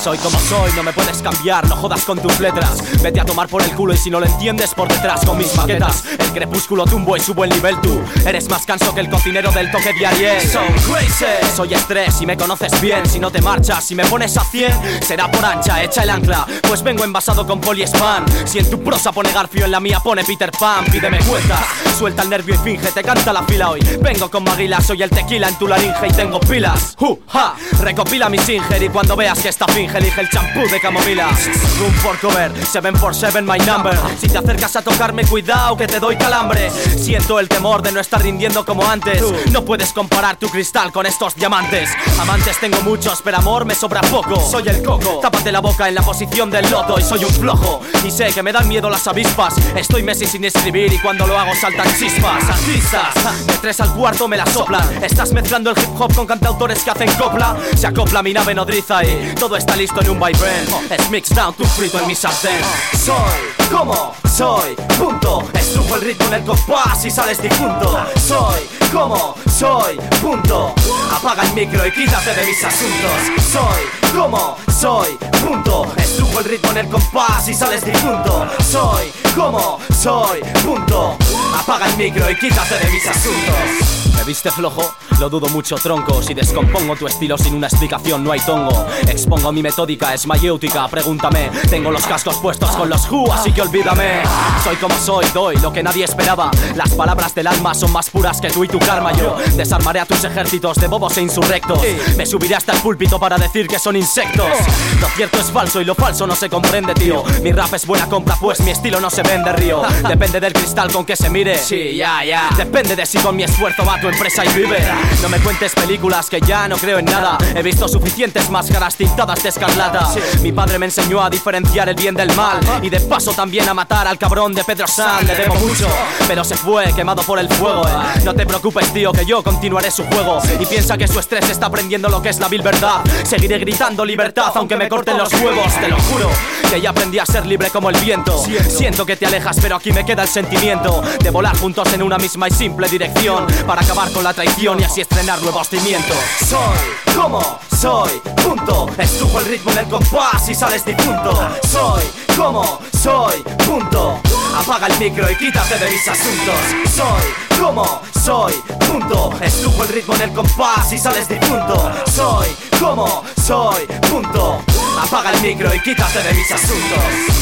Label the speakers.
Speaker 1: Soy como soy, no me puedes cambiar, no jodas con tus letras. Vete a tomar por el culo y si no lo entiendes por detrás con mis maquetas. El crepúsculo tumbo y subo el nivel tú. Eres más canso que el cocinero del toque de Ariel. So crazy. Soy estrés y me conoces bien. Si no te marchas, si me pones a 100, será por ancha, echa el ancla. Pues vengo envasado con poliespan. Si en tu prosa pone Garfio, en la mía pone Peter Pan. Pídeme cuentas, suelta el nervio y finge, te canta la fila hoy. Vengo con Maguila, soy el tequila en tu laringe y tengo pilas. Ja, recopila mi Singer y cuando veas que esta finge, elige el champú de camomila. Room for cover, 747 my number. Si te acercas a tocarme, cuidado que te doy calambre. Siento el temor de no estar rindiendo como antes. No puedes comparar tu cristal con estos diamantes. Amantes tengo muchos, pero amor me sobra poco. Soy el coco, tápate la boca en la posición del loto. Y soy un flojo, y sé que me dan miedo las avispas. Estoy meses sin escribir y cuando lo hago saltan chispas. Artistas, de 3 al cuarto me la soplan. Estás mezclando el hip hop con cantautores que hacen copla. Se acopla mi nave nodriza y todo está listo en un vaivén. Es mix down, tu frito en mi sartén. Soy como soy, punto. Estrujo el ritmo en el compás y sales difunto. Soy como soy, punto. Apaga el micro y quítate de mis asuntos. Soy como soy, punto. Estrujo el ritmo en el compás y sales difunto. Soy como soy, punto. Apaga el micro y quítate de mis asuntos. ¿Me viste flojo? Lo dudo mucho, tronco. Si descompongo tu estilo sin una explicación no hay tongo. Expongo mi metódica, es mayéutica, pregúntame. Tengo los cascos puestos con los Who, así que olvídame. Soy como soy, doy lo que nadie esperaba. Las palabras del alma son más puras que tú y tu karma. Yo desarmaré a tus ejércitos de bobos e insurrectos. Me subiré hasta el púlpito para decir que son insectos. Lo cierto es falso y lo falso no se comprende, tío. Mi rap es buena compra, pues mi estilo no se vende, río. Depende del cristal con que se mire. Sí, ya. Depende de si con mi esfuerzo va tu empresa y vive. No me cuentes películas que ya no creo en nada. He visto suficientes máscaras tintadas de escarlata. Mi padre me enseñó a diferenciar el bien del mal y de paso también a matar al cabrón de Pedro San. Le debo mucho, pero se fue quemado por el fuego. No te preocupes, tío, que yo continuaré su juego. Y piensa que su estrés está aprendiendo lo que es la vil verdad. Seguiré gritando libertad aunque me corten los huevos. Te lo juro, que ya aprendí a ser libre como el viento. Siento que te alejas, pero aquí me queda el sentimiento de volar juntos en una misma y simple dirección para acabar con la traición y así estrenar nuevos cimientos. Soy como soy, punto. Estrujo el ritmo en el compás y sales difunto. Soy como soy, punto. Apaga el micro y quítate de mis asuntos. Soy como soy, punto. Estrujo el ritmo en el compás y sales difunto. Soy como soy, punto. Apaga el micro y quítate de mis asuntos.